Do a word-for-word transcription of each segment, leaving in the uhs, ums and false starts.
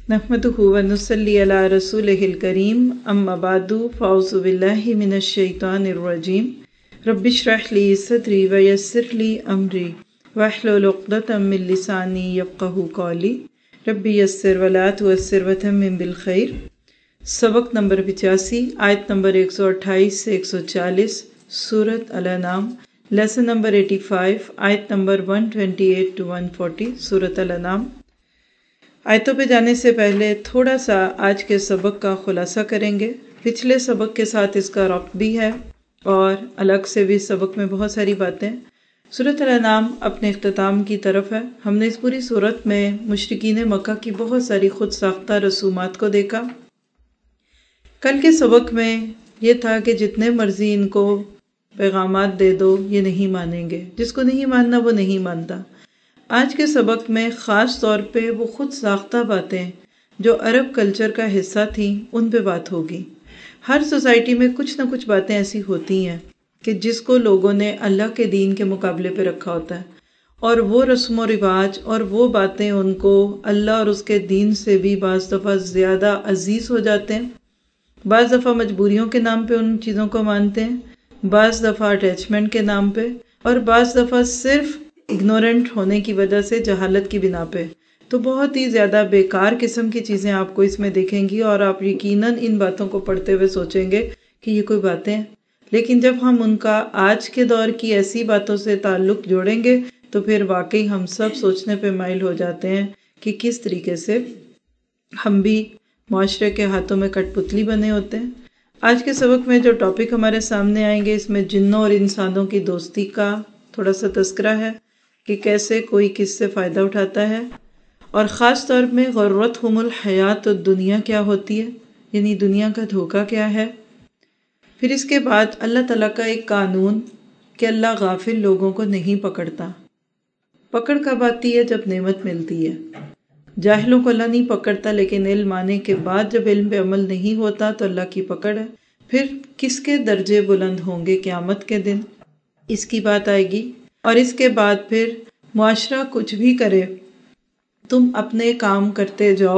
नहमदुहु व नुसल्ली अला रसूलिहिल करीम अम्मा बादु फ़ाउज़ु बिल्लाहि मिनश शैतानिर रजीम रब्बिश्रह ली सदरी व यस्सिर ली अमरी वहलुल उक़दतम मिन लिसानी यफ़क़हू क़ौली रब्बी यस्सिर व ला तुअस्सिर व तम्मिम बिल खैर। सबक नंबर पचासी, आयत नंबर एक सौ अट्ठाईस से एक सौ चालीस, सूरत अल-अनाम। लेसन नंबर पचासी, आयत नंबर एक सौ अट्ठाईस टू एक सौ चालीस, सूरत अल-अनाम। आयतों पे जाने से पहले थोड़ा सा आज के सबक का खुलासा करेंगे। पिछले सबक के साथ इसका रब्त भी है और अलग से भी सबक में बहुत सारी बातें। सूरत अल-अनाम अपने इख्तिताम की तरफ है। हमने इस पूरी सूरत में मुशरिकीन मक्का की बहुत सारी खुद साख्ता रसूमात को देखा। कल के सबक में ये था कि जितने मर्जी इनको पैगामात दे दो ये नहीं मानेंगे, जिसको नहीं मानना वो नहीं मानता। आज के सबक में ख़ास तौर पे वो खुद साख्ता बातें जो अरब कल्चर का हिस्सा थी उन पे बात होगी। हर सोसाइटी में कुछ ना कुछ बातें ऐसी होती हैं कि जिसको लोगों ने अल्लाह के दीन के मुकाबले पे रखा होता है और वो रस्म व रिवाज और वो बातें उनको अल्लाह और उसके दीन से भी बाज़ दफ़ा ज़्यादा अजीज़ हो जाते हैं। बाज़ दफ़ा मजबूरियों के नाम पे उन चीज़ों को मानते हैं, बाज़ दफ़ा अटैचमेंट के नाम पे और बाज़ दफ़ा सिर्फ इग्नोरेंट होने की वजह से, जहालत की बिना पे। तो बहुत ही ज़्यादा बेकार किस्म की चीज़ें आपको इसमें दिखेंगी और आप यकीनन इन बातों को पढ़ते हुए सोचेंगे कि ये कोई बातें हैं। लेकिन जब हम उनका आज के दौर की ऐसी बातों से ताल्लुक़ जोड़ेंगे तो फिर वाकई हम सब सोचने पे माइल हो जाते हैं कि किस तरीके से हम भी माशरे के हाथों में कठपुतली बने होते हैं। आज के सबक में जो टॉपिक हमारे सामने आएंगे इसमें जिन्नों और इंसानों की दोस्ती का थोड़ा सा तस्करा है कि कैसे कोई किससे फ़ायदा उठाता है और ख़ास तौर में ग़र्रतहुमुल हयात दुनिया क्या होती है, यानी दुनिया का धोखा क्या है। फिर इसके बाद अल्लाह ताला का एक कानून कि अल्लाह गाफिल लोगों को नहीं पकड़ता। पकड़ कब आती है? जब नेमत मिलती है। जाहिलों को अल्लाह नहीं पकड़ता, लेकिन इल्म आने के बाद जब इल्म पे अमल नहीं होता तो अल्लाह की पकड़ है। फिर किसके दर्जे बुलंद होंगे क़यामत के दिन, इसकी बात आएगी। और इसके बाद फिर मुआशरा कुछ भी करे तुम अपने काम करते जाओ,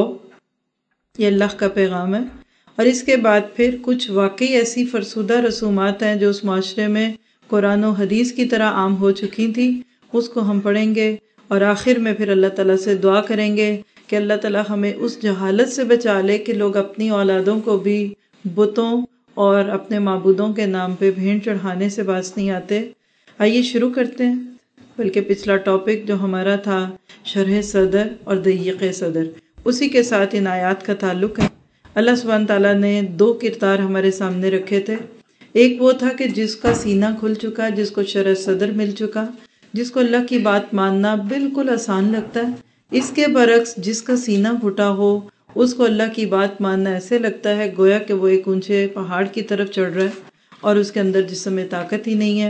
ये अल्लाह का पैगाम है। और इसके बाद फिर कुछ वाकई ऐसी फरसुदा रसूमात हैं जो उस मुआशरे में कुरान और हदीस की तरह आम हो चुकी थी, उसको हम पढ़ेंगे और आखिर में फिर अल्लाह ताला से दुआ करेंगे कि अल्लाह ताला हमें उस जहालत से बचा ले कि लोग अपनी औलादों को भी बुतों और अपने माबूदों के नाम पे भेंट चढ़ाने से बाज नहीं आते। आइए शुरू करते हैं। बल्कि पिछला टॉपिक जो हमारा था शरह सदर और दय्यक़ सदर, उसी के साथ इन आयात का ताल्लुक़ है। अल्लाह सुब्हान ताला ने दो किरदार हमारे सामने रखे थे। एक वो था कि जिसका सीना खुल चुका, जिसको शरह सदर मिल चुका, जिसको अल्लाह की बात मानना बिल्कुल आसान लगता है। इसके बरक्स जिसका सीना फुटा हो उसको अल्लाह की बात मानना ऐसे लगता है गोया कि वो एक ऊंचे पहाड़ की तरफ चढ़ रहा है और उसके अंदर जिस्म में ताकत ही नहीं है।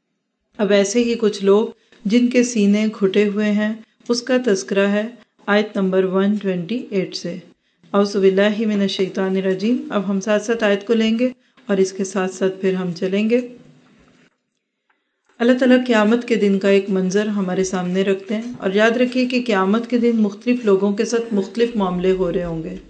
अब ऐसे ही कुछ लोग जिनके सीने घुटे हुए हैं उसका तज़किरा है आयत नंबर एक सौ अट्ठाईस से। औज़ु बिल्लाहि मिनश शैतानिर रजीम। अब हम साथ साथ आयत को लेंगे और इसके साथ साथ फिर हम चलेंगे। अल्लाह ताला क़यामत के दिन का एक मंज़र हमारे सामने रखते हैं और याद रखिए कि क़यामत के दिन मुख्तलिफ लोगों के साथ मुख्तलिफ मामले हो रहे होंगे।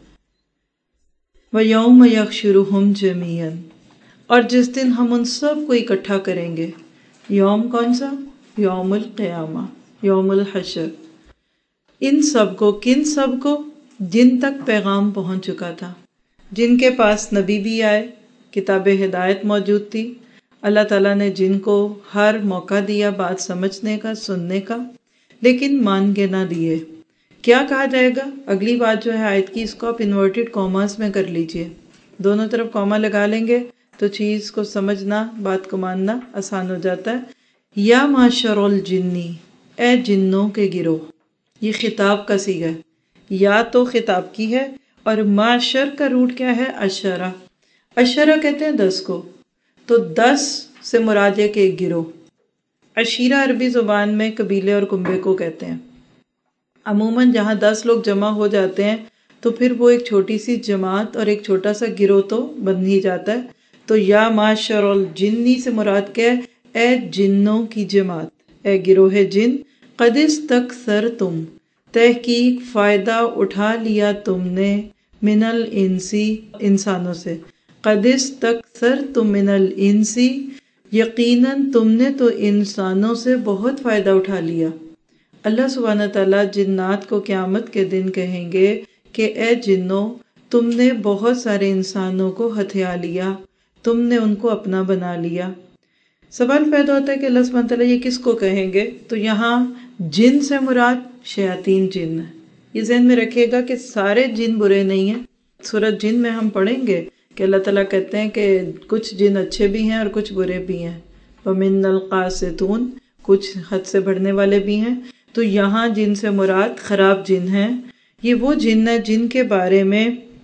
व यौम यहशुरुहुम जमीअन, और जिस दिन हम उन सब को इकट्ठा करेंगे। यौम कौन सा? यौमुल क़यामा, यौमुल हशर। इन सब को, किन सब को? जिन तक पैगाम पहुंच चुका था, जिनके पास नबी भी आए, किताब हिदायत मौजूद थी। अल्लाह ताला ने जिनको हर मौका दिया बात समझने का, सुनने का, लेकिन मान के ना दिए। क्या कहा जाएगा? अगली बात जो है आयत की, इसको आप इन्वर्टेड कॉमास में कर लीजिए। दोनों तरफ कॉमा लगा लेंगे तो चीज़ को समझना, बात को मानना आसान हो जाता है। या माशरुल जिन्नी, ए जिन्नों के गिरोह। ये खिताब का सीगा है, या तो खिताब की है और माशर का रूट क्या है? अशरा। अशरा कहते हैं दस को, तो दस से मुराद है कि एक गिरोह। अशीरा अरबी ज़ुबान में कबीले और कुंबे को कहते हैं। अमूमन जहाँ दस लोग जमा हो जाते हैं तो फिर वो एक छोटी सी जमात और एक छोटा सा गिरोह तो बन ही जाता है। तो या माशरुल जिन्नी से मुराद क्या है? ए जिन्नों की जमात, ए गिरोह जिन, क़दिस तक सर तुम, تحقیق فائدہ اٹھا لیا تم نے من الانسی انسانوں سے، قد استکثرتم من الانسی یقیناً تم نے تو انسانوں سے بہت فائدہ اٹھا لیا۔ اللہ سبحانہ تعالیٰ جنات کو قیامت کے دن کہیں گے کہ اے جنوں، تم نے بہت سارے انسانوں کو ہتھیا لیا، تم نے ان کو اپنا بنا لیا۔ سوال پیدا ہوتا ہے کہ اللہ سبحانہ تعالیٰ یہ کس کو کہیں گے؟ تو یہاں جن سے مراد شیاطین جن ہے۔ یہ ذہن میں رکھیے گا کہ سارے جن برے نہیں ہیں۔ سورۃ جن میں ہم پڑھیں گے کہ اللہ تعالیٰ کہتے ہیں کہ کچھ جن اچھے بھی ہیں اور کچھ برے بھی ہیں، وَمِنَ الْقَاسِطُونَ، کچھ حد سے بڑھنے والے بھی ہیں۔ تو یہاں جن سے مراد خراب جن ہیں۔ یہ وہ جن ہے جن کے بارے میں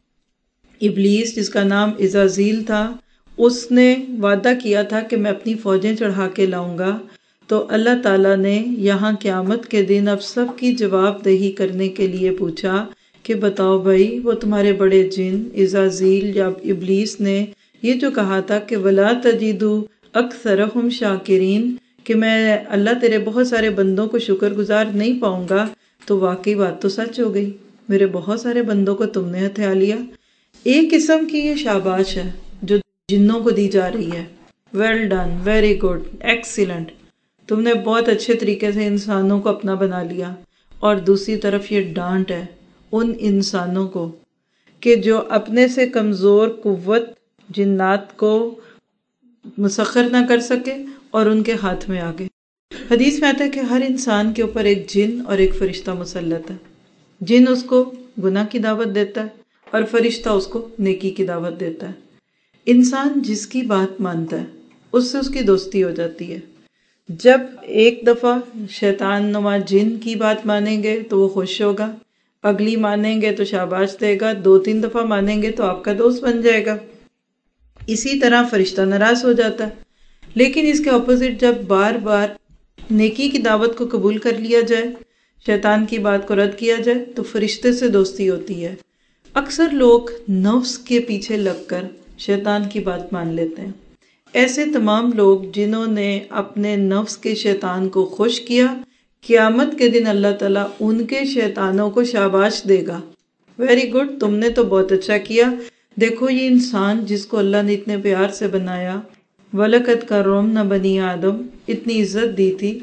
ابلیس، جس کا نام عزازیل تھا، اس نے وعدہ کیا تھا کہ میں اپنی فوجیں چڑھا کے لاؤں گا۔ تو اللہ تعالیٰ نے یہاں قیامت کے دن اب سب کی جواب دہی کرنے کے لیے پوچھا کہ بتاؤ بھائی، وہ تمہارے بڑے جن عزازیل یا ابلیس نے یہ جو کہا تھا کہ وَلَا تَجِدُ أَكْثَرَهُمْ شَاكِرِينَ، کہ میں اللہ تیرے بہت سارے بندوں کو شکر گزار نہیں پاؤں گا، تو واقعی بات تو سچ ہو گئی، میرے بہت سارے بندوں کو تم نے ہتھیا لیا۔ ایک قسم کی یہ شاباش ہے جو جنوں کو دی جا رہی ہے، well done, very good, excellent, تم نے بہت اچھے طریقے سے انسانوں کو اپنا بنا لیا۔ اور دوسری طرف یہ ڈانٹ ہے ان انسانوں کو کہ جو اپنے سے کمزور قوت جنات کو مسخر نہ کر سکے اور ان کے ہاتھ میں آگے۔ حدیث میں آتا ہے کہ ہر انسان کے اوپر ایک جن اور ایک فرشتہ مسلط ہے۔ جن اس کو گناہ کی دعوت دیتا ہے اور فرشتہ اس کو نیکی کی دعوت دیتا ہے۔ انسان جس کی بات مانتا ہے اس سے اس کی دوستی ہو جاتی ہے۔ جب ایک دفعہ شیطان نما جن کی بات مانیں گے تو وہ خوش ہوگا، اگلی مانیں گے تو شاباش دے گا، دو تین دفعہ مانیں گے تو آپ کا دوست بن جائے گا۔ اسی طرح فرشتہ ناراض ہو جاتا ہے۔ لیکن اس کے اپوزٹ جب بار بار نیکی کی دعوت کو قبول کر لیا جائے، شیطان کی بات کو رد کیا جائے، تو فرشتے سے دوستی ہوتی ہے۔ اکثر لوگ نفس کے پیچھے لگ کر شیطان کی بات مان لیتے ہیں۔ ایسے تمام لوگ جنہوں نے اپنے نفس کے شیطان کو خوش کیا، قیامت کے دن اللہ تعالیٰ ان کے شیطانوں کو شاباش دے گا، ویری گڈ، تم نے تو بہت اچھا کیا۔ دیکھو یہ انسان جس کو اللہ نے اتنے پیار سے بنایا، وَلَقَدْ كَرَّمْنَا بَنِي آدم، اتنی عزت دی تھی،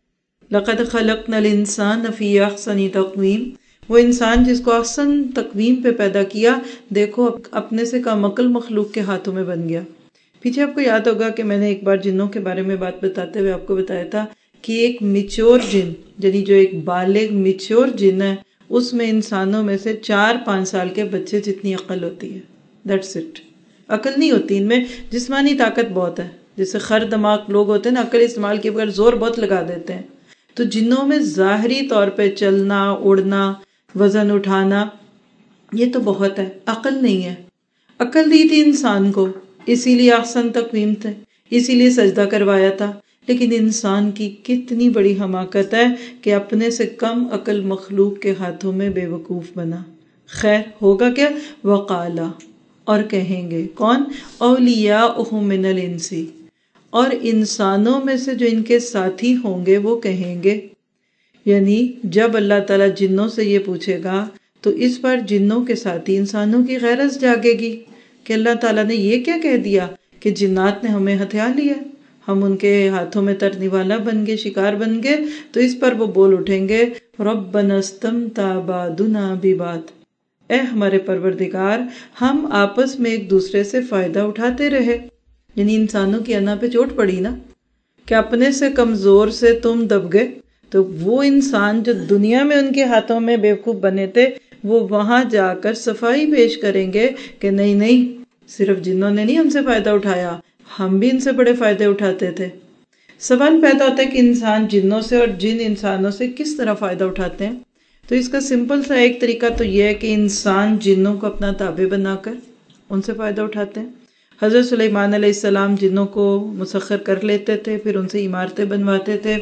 لَقَدْ خَلَقْنَا الْإِنسَانَ فِي أَحْسَنِ تَقْوِيمٍ، وہ انسان جس کو احسن تقویم پہ پیدا کیا، دیکھو اپنے سے کم عقل مخلوق کے ہاتھوں میں بن گیا۔ پیچھے آپ کو یاد ہوگا کہ میں نے ایک بار جنوں کے بارے میں بات بتاتے ہوئے آپ کو بتایا تھا کہ ایک میچور جن، یعنی جو ایک بالغ میچور جن ہے، اس میں انسانوں میں سے چار پانچ سال کے بچے جتنی عقل ہوتی ہے، دیٹس اٹ۔ عقل نہیں ہوتی ان میں، جسمانی طاقت بہت ہے، جیسے خر دماغ لوگ ہوتے ہیں نا، عقل استعمال کے بغیر زور بہت لگا دیتے ہیں۔ تو جنوں میں ظاہری طور پہ چلنا، اڑنا، وزن اٹھانا، یہ تو بہت ہے، عقل نہیں ہے۔ عقل دی تھی انسان کو، اسی لیے احسن تقویم تھے، اسی لیے سجدہ کروایا تھا۔ لیکن انسان کی کتنی بڑی حماقت ہے کہ اپنے سے کم عقل مخلوق کے ہاتھوں میں بے وقوف بنا۔ خیر ہوگا کیا؟ وقالا، اور کہیں گے کون؟ اولیاؤہم من الانسی، اور انسانوں میں سے جو ان کے ساتھی ہوں گے وہ کہیں گے، یعنی جب اللہ تعالیٰ جنوں سے یہ پوچھے گا تو اس پر جنوں کے ساتھی انسانوں کی غیرت جاگے گی کہ اللہ تعالیٰ نے یہ کیا کہہ دیا کہ جنات نے ہمیں ہتھیا لیا، ہم ان کے ہاتھوں میں ترنے والا بن گئے، شکار بن گئے۔ تو اس پر وہ بول اٹھیں گے، ربنا استمتع بعضنا ببعض، اے ہمارے پروردگار، ہم آپس میں ایک دوسرے سے فائدہ اٹھاتے رہے۔ یعنی انسانوں کی انا پہ چوٹ پڑی نا کہ اپنے سے کمزور سے تم دب گئے، تو وہ انسان جو دنیا میں ان کے ہاتھوں میں بیوقوف بنے تھے، وہ وہاں جا کر صفائی پیش کریں گے کہ نہیں نہیں، صرف جنوں نے نہیں ہم سے فائدہ اٹھایا، ہم بھی ان سے بڑے فائدے اٹھاتے تھے۔ سوال پیدا ہوتا ہے کہ انسان جنوں سے اور جن انسانوں سے کس طرح فائدہ اٹھاتے ہیں؟ تو اس کا سمپل سا ایک طریقہ تو یہ ہے کہ انسان جنوں کو اپنا تابع بنا کر ان سے فائدہ اٹھاتے ہیں۔ حضرت سلیمان علیہ السلام جنوں کو مسخر کر لیتے تھے، پھر ان سے عمارتیں بنواتے تھے،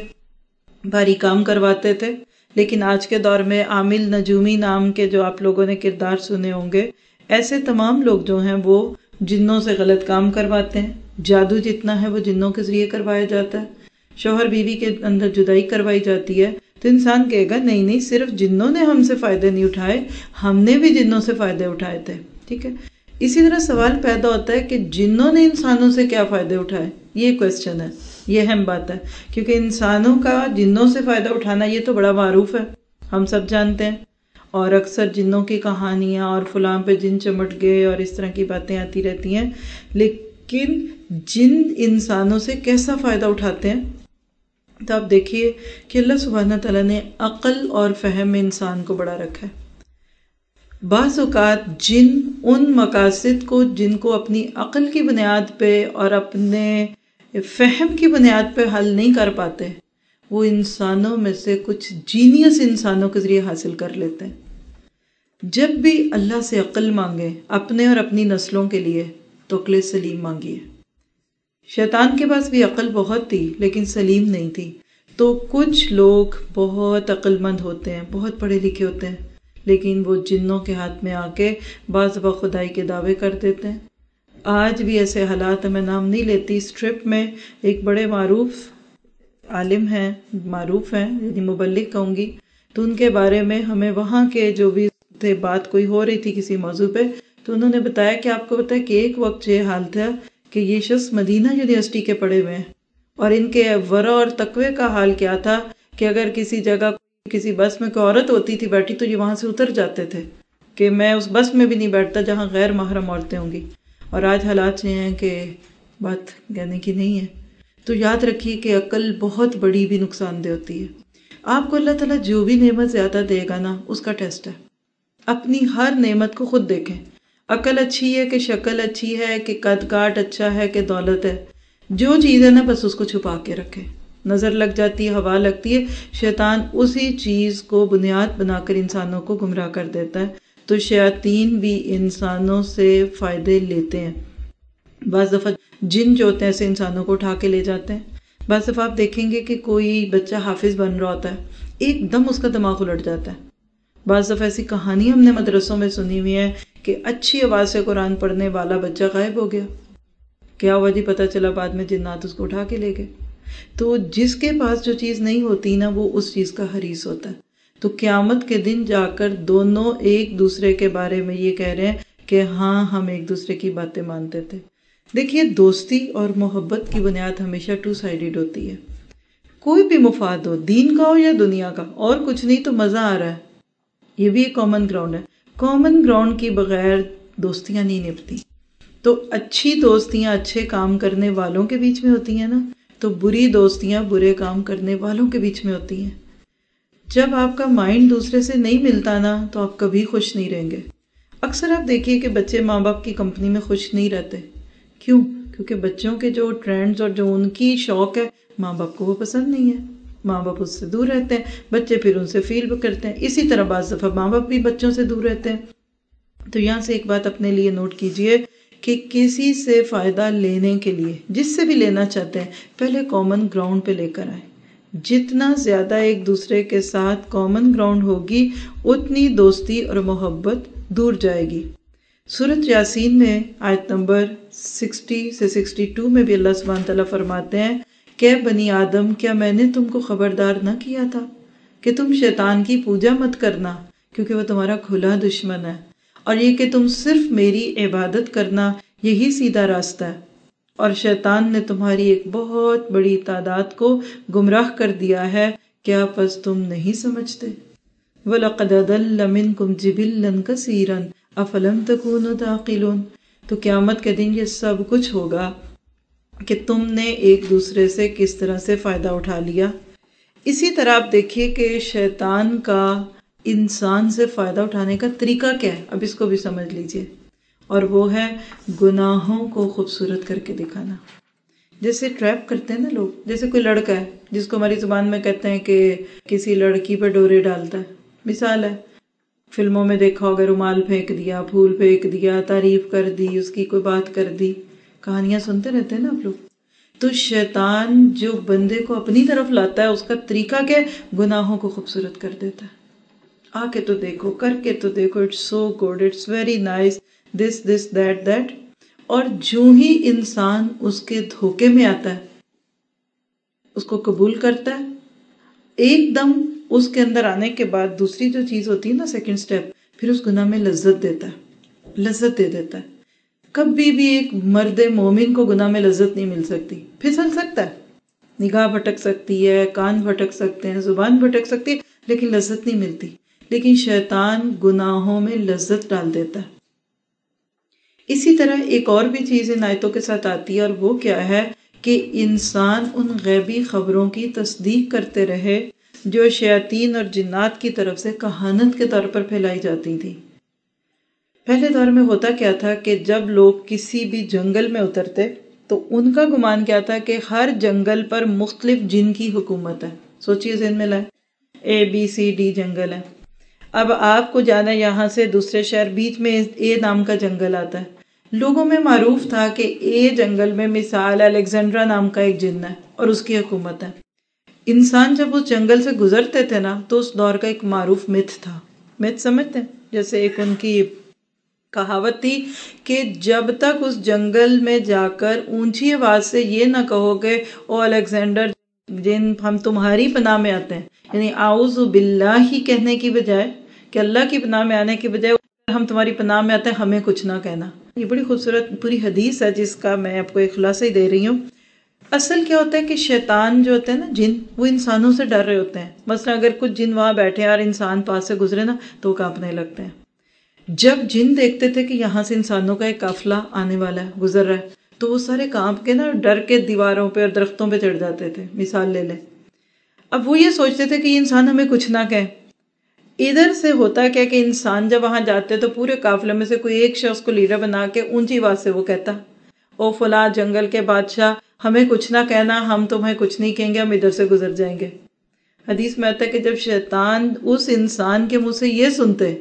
بھاری کام کرواتے تھے۔ لیکن آج کے دور میں عامل نجومی نام کے جو آپ لوگوں نے کردار سنے ہوں گے، ایسے تمام لوگ جو ہیں وہ جنوں سے غلط کام کرواتے ہیں۔ جادو جتنا ہے وہ جنوں کے ذریعے کروایا جاتا ہے۔ شوہر بیوی کے اندر جدائی کروائی جاتی ہے تو انسان کہے گا نہیں نہیں، صرف جنوں نے ہم سے فائدے نہیں اٹھائے، ہم نے بھی جنوں سے فائدے اٹھائے تھے. ٹھیک ہے. اسی طرح سوال پیدا ہوتا ہے کہ جنوں نے انسانوں سے کیا فائدے اٹھائے، یہ کوشچن ہے، یہ اہم بات ہے. کیونکہ انسانوں کا جنوں سے فائدہ اٹھانا یہ تو بڑا معروف ہے، ہم سب جانتے ہیں. اور اکثر جنوں کی کہانیاں اور فلاں پہ جن چمٹ گئے اور اس طرح کی باتیں آتی رہتی ہیں. لیکن جن انسانوں سے کیسا فائدہ اٹھاتے ہیں؟ تو آپ دیکھیے کہ اللہ سبحانہ تعالیٰ نے عقل اور فہم میں انسان کو بڑا رکھا ہے. بعض اوقات جن ان مقاصد کو جن کو اپنی عقل کی بنیاد پہ اور اپنے فہم کی بنیاد پہ حل نہیں کر پاتے، وہ انسانوں میں سے کچھ جینیس انسانوں کے ذریعے حاصل کر لیتے ہیں. جب بھی اللہ سے عقل مانگے اپنے اور اپنی نسلوں کے لیے تو عقل سلیم مانگیے. شیطان کے پاس بھی عقل بہت تھی لیکن سلیم نہیں تھی. تو کچھ لوگ بہت عقل مند ہوتے ہیں، بہت پڑھے لکھے ہوتے ہیں، لیکن وہ جنوں کے ہاتھ میں آ کے بعض دفعہ خدائی کے دعوے کر دیتے ہیں. آج بھی ایسے حالات ہیں، میں نام نہیں لیتی. اس ٹرپ میں ایک بڑے معروف عالم ہیں، معروف ہیں یعنی مبلغ کہوں گی، تو ان کے بارے میں ہمیں وہاں کے جو بھی تھے، بات کوئی ہو رہی تھی کسی موضوع پہ، تو انہوں نے بتایا کہ آپ کو پتہ ہے کہ ایک وقت یہ حال تھا کہ یہ شخص مدینہ یونیورسٹی کے پڑھے ہوئے ہیں، اور ان کے ورع اور تقوی کا حال کیا تھا کہ اگر کسی جگہ کسی بس میں کوئی عورت ہوتی تھی بیٹھی تو یہ وہاں سے اتر جاتے تھے کہ میں اس بس میں بھی نہیں بیٹھتا جہاں غیر محرم عورتیں ہوں گی. اور آج حالات یہ ہیں کہ بات کہنے کی نہیں ہے. تو یاد رکھیے کہ عقل بہت بڑی بھی نقصان دہ ہوتی ہے. آپ کو اللہ تعالیٰ جو بھی نعمت زیادہ دے گا نا، اس کا ٹیسٹ ہے. اپنی ہر نعمت کو خود دیکھیں. عقل اچھی ہے کہ شکل اچھی ہے کہ قد کاٹ اچھا ہے کہ دولت ہے، جو چیز ہے نا بس اس کو چھپا کے رکھیں. نظر لگ جاتی ہے، ہوا لگتی ہے، شیطان اسی چیز کو بنیاد بنا کر انسانوں کو گمراہ کر دیتا ہے. تو شیاطین بھی انسانوں سے فائدے لیتے ہیں. بعض دفعہ جن جو ہوتے ہیں ایسے انسانوں کو اٹھا کے لے جاتے ہیں. بعض دفعہ آپ دیکھیں گے کہ کوئی بچہ حافظ بن رہا ہوتا ہے، ایک دم اس کا دماغ الٹ جاتا ہے. بعض دفعہ ایسی کہانی ہم نے مدرسوں میں سنی ہوئی ہے کہ اچھی آواز سے قرآن پڑھنے والا بچہ غائب ہو گیا. کیا ہوا جی؟ پتہ چلا بعد میں جنات اس کو اٹھا کے لے گئے. تو جس کے پاس جو چیز نہیں ہوتی نا، وہ اس چیز کا حریص ہوتا ہے. تو قیامت کے دن جا کر دونوں ایک دوسرے کے بارے میں یہ کہہ رہے ہیں کہ ہاں ہم ایک دوسرے کی باتیں مانتے تھے. دیکھیے، دوستی اور محبت کی بنیاد ہمیشہ ٹو سائیڈڈ ہوتی ہے. کوئی بھی مفاد ہو، دین کا ہو یا دنیا کا، اور کچھ نہیں تو مزہ آ رہا ہے، یہ بھی ایک کامن گراؤنڈ ہے. کامن گراؤنڈ کی بغیر دوستیاں نہیں نبھتی. تو اچھی دوستیاں اچھے کام کرنے والوں کے بیچ میں ہوتی ہیں نا، تو بری دوستیاں برے کام کرنے والوں کے بیچ میں ہوتی ہیں. جب آپ کا مائنڈ دوسرے سے نہیں ملتا نا، تو آپ کبھی خوش نہیں رہیں گے. اکثر آپ دیکھیے کہ بچے ماں باپ کی کمپنی میں خوش نہیں رہتے. کیوں؟ کیونکہ بچوں کے جو ٹرینڈز اور جو ان کی شوق ہے، ماں باپ کو وہ پسند نہیں ہے. ماں باپ اس سے دور رہتے ہیں، بچے پھر ان سے فیل کرتے ہیں. اسی طرح بعض دفعہ ماں باپ بھی بچوں سے دور رہتے ہیں. تو یہاں سے ایک بات اپنے لیے نوٹ کیجئے کہ کسی سے فائدہ لینے کے لیے، جس سے بھی لینا چاہتے ہیں، پہلے کامن گراؤنڈ پہ لے کر آئیں. جتنا زیادہ ایک دوسرے کے ساتھ کامن گراؤنڈ ہوگی، اتنی دوستی اور محبت دور جائے گی. سورۃ یاسین میں آیت نمبر سکسٹی سے سکسٹی ٹو میں بھی اللہ سبحانہ تعالیٰ فرماتے ہیں کہ بنی آدم، کیا میں نے تم کو خبردار نہ کیا تھا کہ تم شیطان کی پوجا مت کرنا، کیونکہ وہ تمہارا کھلا دشمن ہے، اور یہ کہ تم صرف میری عبادت کرنا، یہی سیدھا راستہ ہے. اور شیطان نے تمہاری ایک بہت بڑی تعداد کو گمراہ کر دیا ہے، کیا پس تم نہیں سمجھتے؟ وَلَقَدْ أَضَلَّ مِنْكُمْ جِبِلًّا كَثِيرًا أَفَلَمْ تَكُونُوا تَعْقِلُونَ. تو قیامت کے دن یہ سب کچھ ہوگا کہ تم نے ایک دوسرے سے کس طرح سے فائدہ اٹھا لیا. اسی طرح آپ دیکھیے کہ شیطان کا انسان سے فائدہ اٹھانے کا طریقہ کیا ہے، اب اس کو بھی سمجھ لیجئے. اور وہ ہے گناہوں کو خوبصورت کر کے دکھانا. جیسے ٹریپ کرتے ہیں نا لوگ، جیسے کوئی لڑکا ہے جس کو ہماری زبان میں کہتے ہیں کہ کسی لڑکی پہ ڈورے ڈالتا ہے. مثال ہے، فلموں میں دیکھا ہوگا، رومال پھینک دیا، پھول پھینک دیا، تعریف کر دی، اس کی کوئی بات کر دی. کہانیاں سنتے رہتے ہیں نا آپ لوگ. تو شیطان جو بندے کو اپنی طرف لاتا ہے، اس کا طریقہ کیا ہے؟ گناہوں کو خوبصورت کر دیتا ہے. آ کے تو دیکھو، کر کے تو دیکھو، it's so good, it's very nice, this this that that. اور جو ہی انسان اس کے دھوکے میں آتا ہے، اس کو قبول کرتا ہے، ایک دم اس کے اندر آنے کے بعد دوسری جو چیز ہوتی ہے نا سیکنڈ سٹیپ، پھر اس گناہ میں لذت دیتا ہے، لذت دے دیتا ہے۔ کبھی بھی ایک مرد مومن کو گناہ میں لذت نہیں مل سکتی، پھسل سکتا ہے، نگاہ بھٹک سکتی ہے، کان بھٹک سکتے ہیں، زبان بھٹک سکتی ہے، لیکن لذت نہیں ملتی۔ لیکن شیطان گناہوں میں لذت ڈال دیتا ہے۔ اسی طرح ایک اور بھی چیز ان آیتوں کے ساتھ آتی ہے، اور وہ کیا ہے کہ انسان ان غیبی خبروں کی تصدیق کرتے رہے جو شیاطین اور جنات کی طرف سے کہانت کے طور پر پھیلائی جاتی تھی۔ پہلے دور میں ہوتا کیا تھا کہ جب لوگ کسی بھی جنگل میں اترتے تو ان کا گمان کیا تھا کہ ہر جنگل پر مختلف جن کی حکومت ہے۔ سوچئے ذہن میں لائے، اے بی سی ڈی جنگل ہے، اب آپ کو جانا یہاں سے دوسرے شہر، بیچ میں اے نام کا جنگل آتا ہے۔ لوگوں میں معروف تھا کہ اے جنگل میں مثال الیگزینڈرا نام کا ایک جن ہے اور اس کی حکومت ہے۔ انسان جب اس جنگل سے گزرتے تھے نا تو اس دور کا ایک معروف متھ تھا، متھ سمجھتے ہیں؟ جیسے ایک ان کی کہاوت تھی کہ جب تک اس جنگل میں جا کر اونچی آواز سے یہ نہ کہو کہ او الیگزینڈر جن ہم تمہاری پناہ میں آتے ہیں، یعنی اعوذ باللہ ہی کہنے کی بجائے کہ اللہ کی پناہ میں آنے کی بجائے ہم تمہاری پناہ میں آتے ہیں، ہمیں کچھ نہ کہنا۔ یہ بڑی خوبصورت پوری حدیث ہے جس کا میں آپ کو ایک خلاصہ ہی دے رہی ہوں۔ اصل کیا ہوتا ہے کہ شیطان جو ہوتے ہیں نا جن، وہ انسانوں سے ڈر رہے ہوتے ہیں۔ مثلا اگر کچھ جن وہاں بیٹھے اور انسان پاس سے گزرے نا تو وہ کانپنے لگتے ہیں۔ جب جن دیکھتے تھے کہ یہاں سے انسانوں کا ایک قافلہ آنے والا ہے، گزر رہا ہے، تو وہ سارے کانپ کے نا ڈر کے دیواروں پہ اور درختوں پہ چڑھ جاتے تھے۔ مثال لے لیں، اب وہ یہ سوچتے تھے کہ یہ انسان ہمیں کچھ نہ کہے۔ ادھر سے ہوتا کیا کہ انسان جب وہاں جاتے تو پورے قافلے میں سے کوئی ایک شخص کو لیڈر بنا کے اونچی آواز سے وہ کہتا، او فلاں جنگل کے بادشاہ، ہمیں کچھ نہ کہنا، ہم تمہیں کچھ نہیں کہیں گے، ہم ادھر سے گزر جائیں گے۔ حدیث میں آتا ہے کہ جب شیطان اس انسان کے منہ سے یہ سنتے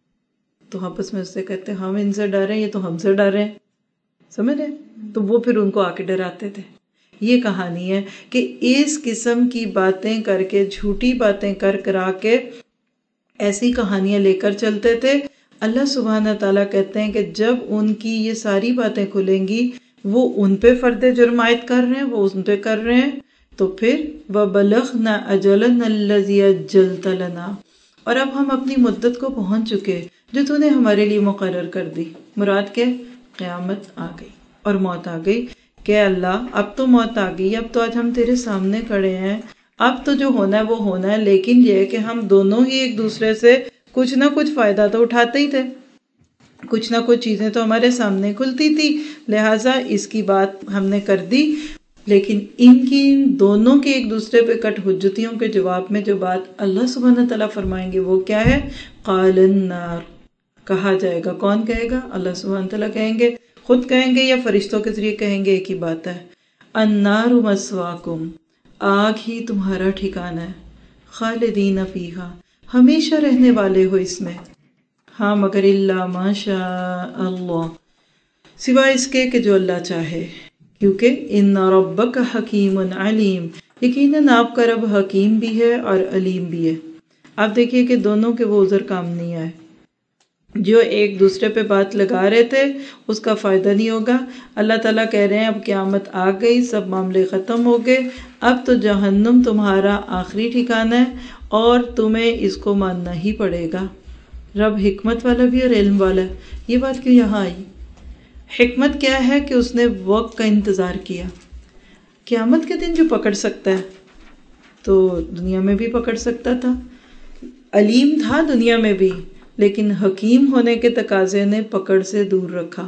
تو آپس میں اس سے کہتے ہم ان سے ڈر رہے ہیں، یہ تو ہم سے ڈر رہے ہیں، سمجھ رہے؟ تو وہ پھر ان کو آ کے ڈراتے تھے۔ یہ کہانی ہے کہ اس قسم کی باتیں کر کے، جھوٹی باتیں کر کرا کے ایسی کہانیاں لے کر چلتے تھے۔ اللہ سبحانہ تعالیٰ کہتے ہیں کہ جب ان کی یہ ساری باتیں کھلیں گی، وہ ان پہ فرد جرم عائد کر رہے ہیں، وہ ان پہ کر رہے ہیں، تو پھر وَبَلَغْنَا أَجَلَنَا الَّذِي أَجَّلْتَ لَنَا، اور اب ہم اپنی مدت کو پہنچ چکے جو تو نے ہمارے لیے مقرر کر دی۔ مراد کے قیامت آ گئی اور موت آ گئی کہ اللہ اب تو موت آ گئی، اب تو آج ہم تیرے سامنے کھڑے ہیں، اب تو جو ہونا ہے وہ ہونا ہے، لیکن یہ ہے کہ ہم دونوں ہی ایک دوسرے سے کچھ نہ کچھ فائدہ تو اٹھاتے ہی تھے، کچھ نہ کچھ چیزیں تو ہمارے سامنے کھلتی تھی، لہٰذا اس کی بات ہم نے کر دی۔ لیکن ان کی دونوں کے ایک دوسرے پہ کٹ حجتیوں کے جواب میں جو بات اللہ سبحانہ تعالیٰ فرمائیں گے وہ کیا ہے؟ قال النار، کہا جائے گا، کون کہے گا؟ اللہ سبحانہ تعالیٰ کہیں گے، خود کہیں گے یا فرشتوں کے ذریعے کہیں گے، ایک ہی بات ہے، النار مسواکم، آگ ہی تمہارا ٹھکانہ ہے، خالدین فیہا، ہمیشہ رہنے والے ہو اس میں، ہاں مگر اللہ ما شاء اللہ، سوائے اس کے کہ جو اللہ چاہے، کیونکہ ان ربک حکیم علیم، یقیناً آپ کا رب حکیم بھی ہے اور علیم بھی ہے۔ آپ دیکھیے کہ دونوں کے وہ عذر کام نہیں آئے، جو ایک دوسرے پہ بات لگا رہے تھے اس کا فائدہ نہیں ہوگا۔ اللہ تعالیٰ کہہ رہے ہیں اب قیامت آ گئی، سب معاملے ختم ہو گئے، اب تو جہنم تمہارا آخری ٹھکانہ ہے اور تمہیں اس کو ماننا ہی پڑے گا۔ رب حکمت والا بھی اور علم والا ہے۔ یہ بات کیوں یہاں آئی؟ حکمت کیا ہے کہ اس نے وقت کا انتظار کیا، قیامت کے دن جو پکڑ سکتا ہے تو دنیا میں بھی پکڑ سکتا تھا، علیم تھا دنیا میں بھی، لیکن حکیم ہونے کے تقاضے نے پکڑ سے دور رکھا۔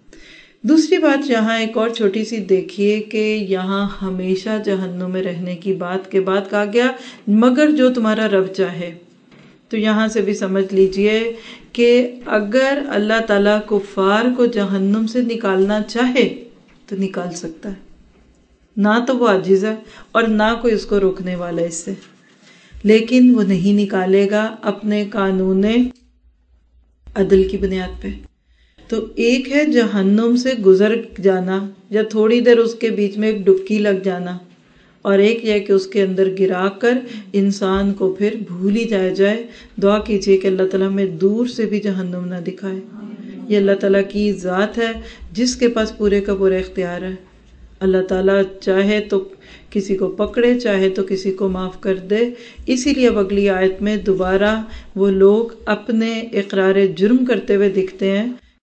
دوسری بات یہاں ایک اور چھوٹی سی دیکھیے کہ یہاں ہمیشہ جہنم میں رہنے کی بات کے بعد کہا گیا مگر جو تمہارا رب چاہے، تو یہاں سے بھی سمجھ لیجئے کہ اگر اللہ تعالیٰ کفار کو جہنم سے نکالنا چاہے تو نکال سکتا ہے، نہ تو وہ عاجز ہے اور نہ کوئی اس کو روکنے والا اس سے، لیکن وہ نہیں نکالے گا اپنے قانون عدل کی بنیاد پہ۔ تو ایک ہے جہنم سے گزر جانا یا تھوڑی دیر اس کے بیچ میں ایک ڈبکی لگ جانا، اور ایک یہ کہ اس کے اندر گرا کر انسان کو پھر بھول ہی جایا جائے۔ دعا کیجئے کہ اللہ تعالیٰ میں دور سے بھی جہنم نہ دکھائے۔ یہ اللہ تعالیٰ کی ذات ہے جس کے پاس پورے کا پورا اختیار ہے۔ اللہ تعالیٰ چاہے تو کسی کو پکڑے، چاہے تو کسی کو معاف کر دے۔ اسی لیے اب اگلی آیت میں دوبارہ وہ لوگ اپنے اقرار جرم کرتے ہوئے دکھتے ہیں